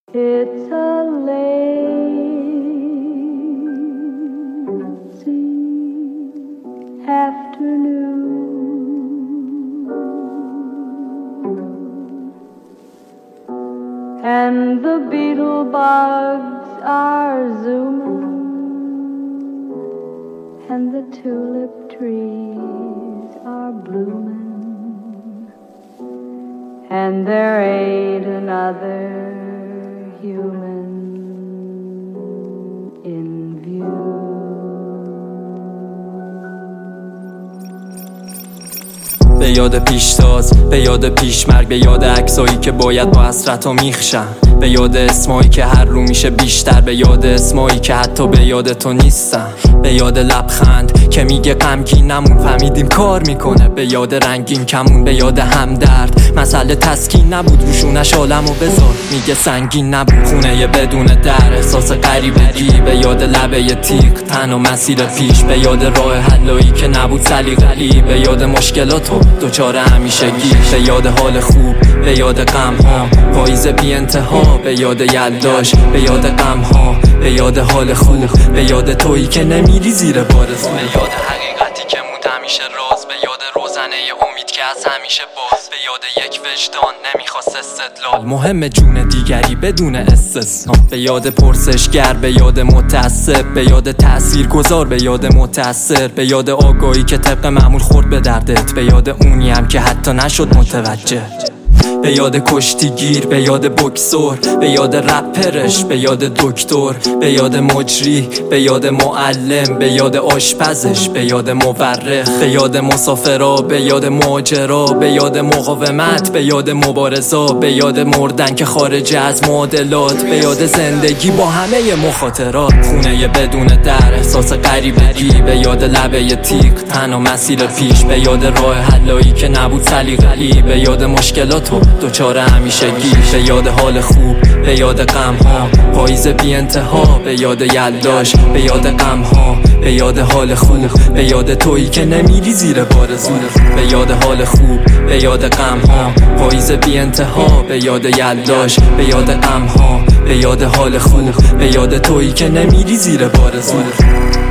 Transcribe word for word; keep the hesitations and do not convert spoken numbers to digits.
It's a lazy afternoon, and the beetle bugs are zooming, and the tulip trees are blooming, and there ain't another human in view. به یاد پیشتاز، به یاد پیشمرگ، به یاد عکسایی که باید با حسرت‌ها میخشن، به یاد اسمایی که هر رو میشه بیشتر، به یاد اسمایی که حتی به یاد تو نیستن، به یاد لبخند که میگه غمگین نمون فهمیدیم کار میکنه، به یاد رنگین کمون، به یاد همدرد مسئله تسکین نبود روشونش عالمو بذار میگه سنگین نبود، خونه بدون در احساس غریبگی، به یاد لبه تیغ تن و مسیر پیش، به یاد راه حلایی که نبود سلیقه‌ای، به یاد مشکلاتو دوچار همیشگی، به یاد حال خوب، به یاد غم ها پاییز بی انتها، به یاد یلداش، به یاد غم ها، به یاد حال خوب، به یاد تویی که نمیری زیر بار زور، به یاد حقیقتی که موند همیشه راز، به یاد روزنه امید که از همیشه باز، به یاد یک وجدان نمیخواست استدلال، مهم جون دیگری بدون استثنا، به یاد پرسشگر، به یاد متعصب، به یاد تاثیرگذار، به یاد متاثر، به یاد آگاهی که طبق معمول خورد به دردت، به یاد اونی هم که حتی نشد متوجه، به یاد کشتیگیر، به یاد بوکسور، به یاد رپرش، به یاد دکتر، به یاد مجری، به یاد معلم، به یاد آشپزش، به یاد مورخ، به یاد مسافرا، به یاد ماجرا، به یاد مقاومت، به یاد مبارزا، به یاد مردن که خارج از معادلات، به یاد زندگی با همه مخاطرات، خونه بدون در احساس غریبگی، به یاد لبه تیغ تن و مسیر پیش، به یاد راه حلایی که نبود سلیقه‌ای، به یاد مشکلاتو دوچار همیشگی، به یاد حال خوب، به یاد غم ها پاییز بی انتها، به یاد یلداش، به یاد غم ها، به یاد حال خوب، به یاد تویی که نمیری زیر بار زور، به یاد حال خوب، به یاد غم ها پاییز بی انتها، به یاد یلداش، به یاد غم ها، به یاد حال خوب، به یاد تویی که نمیری زیر بار زور.